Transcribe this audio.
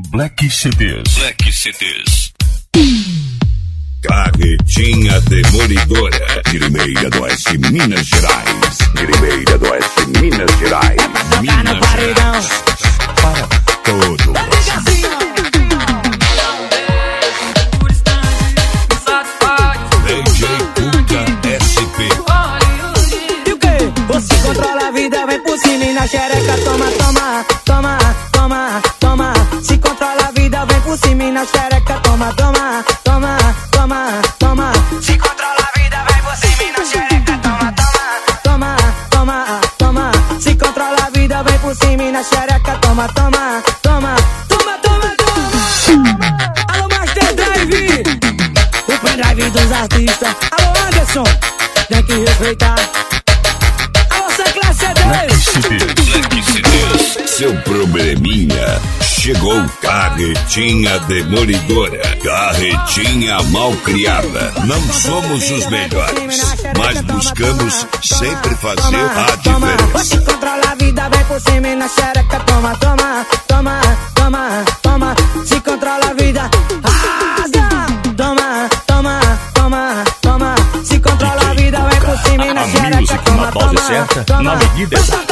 Black CDs. Black CDs. Carretinha Demolidora, Grimeira do Oeste, Minas Gerais. Grimeira do Oeste, Minas Gerais. Minas Gerais. Para todo. DJ Cuca SP. E o quê? Você controla a vida, vem por cima e na xereca toma, toma, toma, toma, toma. Se controla a vida, vem por cima e na xereca toma, toma, toma, toma, toma. Se controla a vida, vem por cima e na xereca toma, toma, toma, toma, toma. Se controla a vida, vem por cima e na xereca toma, toma, toma, toma, toma, toma. Alô, Master Drive, o pendrive dos artistas. Alô, Anderson, tem que respeitar. Alô, classe Black CDs. Black CDs. Seu probleminha chegou. Carretinha Demolidora, carretinha mal criada. Não somos os melhores, mas buscamos sempre fazer a diferença. Se controla a vida, vem por cima e na xereca toma, toma, toma, toma, toma. Se controla a vida, rasga, toma, toma, toma, toma. Se controla a vida, vem por cima e na xereca toma, toma, na dose certa, na medida exata.